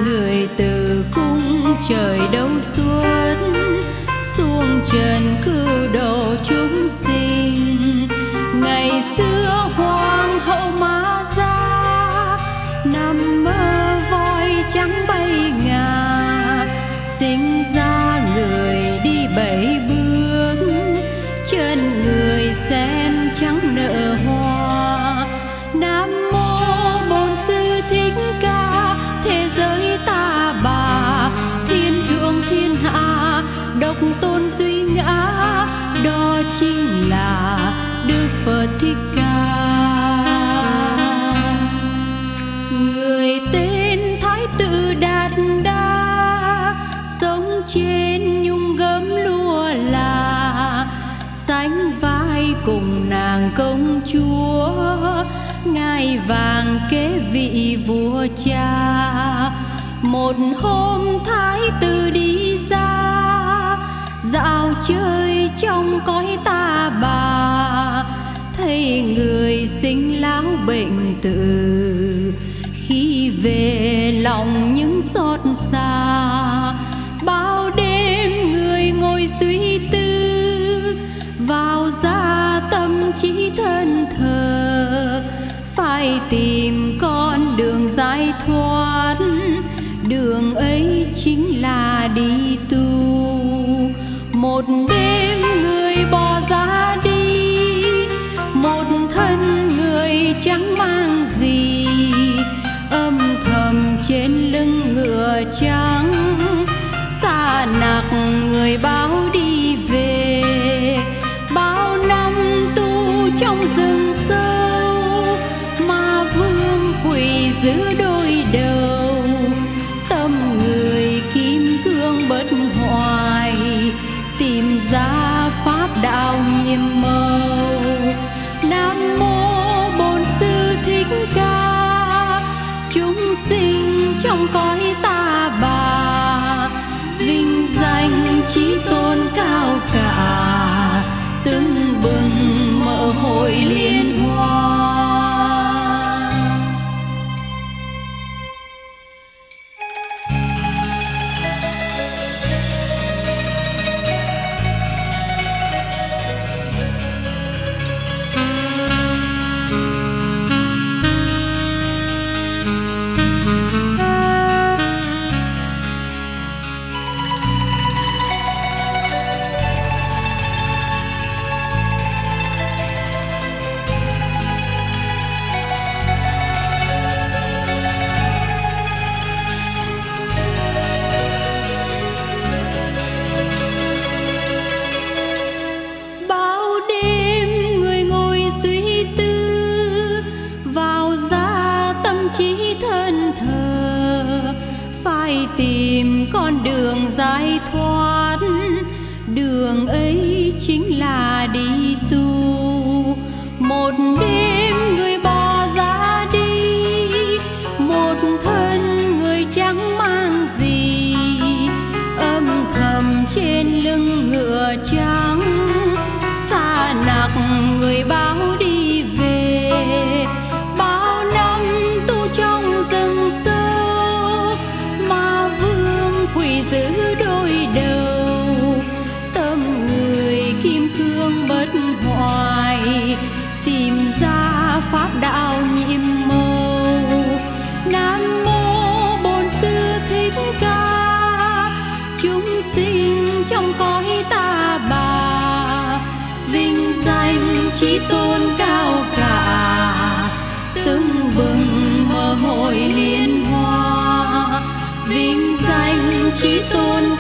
người từ cung trời đâu suốt, xuống trần cư độ chúng sinh. Ngày xưa hoàng hậu Ma Gia nằm mơ voi trắng bay ngà, sinh ra người đi 7 bước, chân người sen trắng nở hoa. Nam mô Bổn Sư Thích Ca, thế giới ta bà, thiên thượng thiên hạ, độc tôn duy ngã, đó chính là Đức Phật Thích Ca. Người tên Thái tử Đạt Đa, sống trên nhung gấm lụa là, sánh vai cùng nàng công chúa, ngai vàng kế vị vua cha. Một hôm Thái tử đi ra, dạo chơi trong cõi ta bà, thấy người sinh lão bệnh tử, khi về lòng những xót xa. Bao đêm người ngồi suy tư, vào ra tâm trí thân thờ, phải tìm con đường giải thoát, đường ấy chính là đi tu. Một đêm người bỏ ra đi, một thân người chẳng mang gì, âm thầm trên lưng ngựa trắng, xa nặc người báo đi về. Bao năm tu trong rừng sâu, Ma Vương quỳ giữ đôi đầu, tâm người kim cương bất hoại, tìm ra pháp đạo nhiệm màu. Nam mô Bổn Sư Thích Ca, chúng sinh trong cõi ta bà, vinh danh chí tôn cao cả, tưng bừng mở hội liên hoa. Tìm con đường giải thoát, đường ấy chính là đi tu. Một đêm người bỏ ra đi, một thân người chẳng mang gì, âm thầm trên lưng ngựa trắng, xa nặc người báo đi về. Bao năm tu trong rừng sâu, Ma Vương quỳ giữ đôi đầu, tâm người kim cương bất hoại, tìm ra pháp đạo nhiệm màu. Nam mô Bổn Sư Thích Ca, chúng sinh trong cõi ta bà, vinh danh chí tôn cao cả, tưng bừng mở hội liên hoa. Vinh danh chí tôn